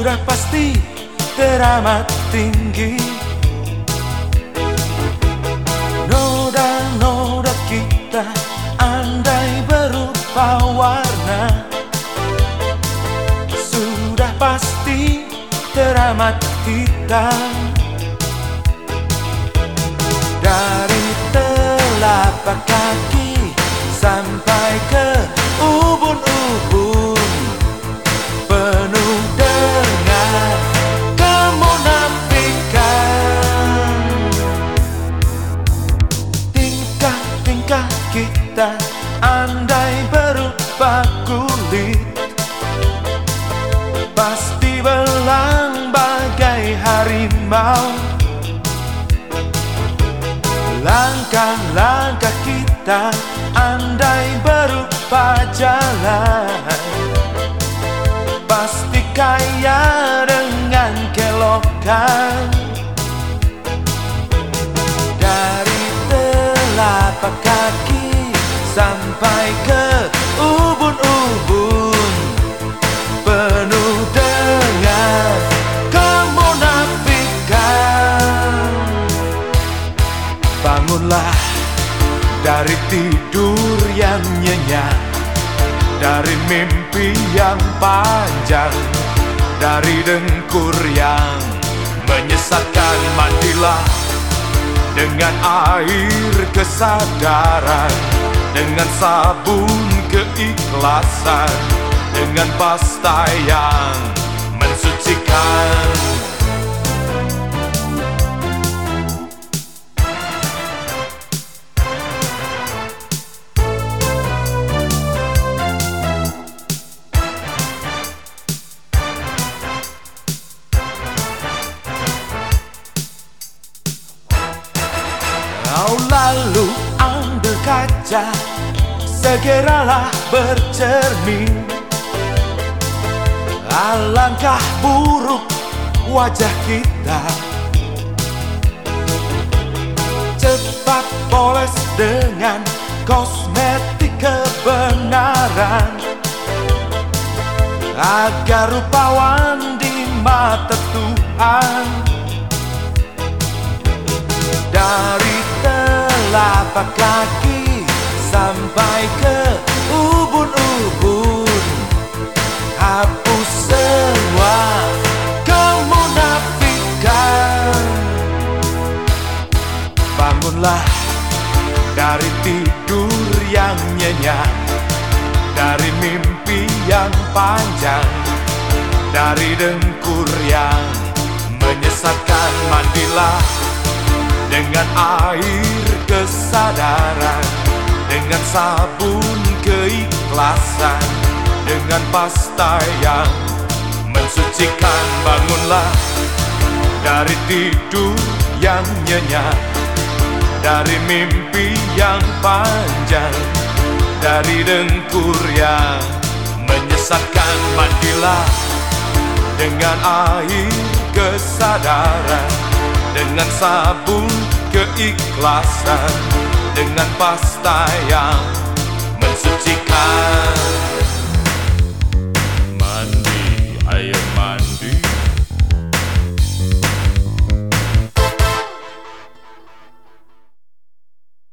sudah pasti teramat tinggi. Noda-noda kita andai berupa warna, sudah pasti teramat hitam. Dari telapak kaki sampai ke ubun-ubun, penuh dengan kemunafikan. Tingkah-tingkah kita andai berupa kulit, pasti belang bagai harimau. Langkah-langkah kita andai berupa jalan, pasti kaya dengan kelokan. Dari telapak kaki sampai ke ubun-ubun, penuh dengan kemunafikan. Bangunlah dari tidur yang nyenyak, dari mimpi yang panjang, dari dengkur yang menyesatkan. Mandilah dengan air kesadaran, dengan sabun keikhlasan, dengan pasta yang mensucikan. Kau lalu ambil kaca, segeralah bercermin. Alangkah buruk wajah kita, cepat poles dengan kosmetik kebenaran, agar rupawan di mata Tuhan. Dari telapak kaki sampai ke ubun-ubun, hapus semua kemunafikan. Bangunlah dari tidur yang nyenyak, dari mimpi yang panjang, dari dengkur yang menyesatkan. Mandilah dengan air kesadaran, dengan sabun keikhlasan, dengan pasta yang mensucikan. Bangunlah dari tidur yang nyenyak, dari mimpi yang panjang, dari dengkur yang menyesatkan. Mandilah dengan air kesadaran, dengan sabun keikhlasan, dengan pasta yang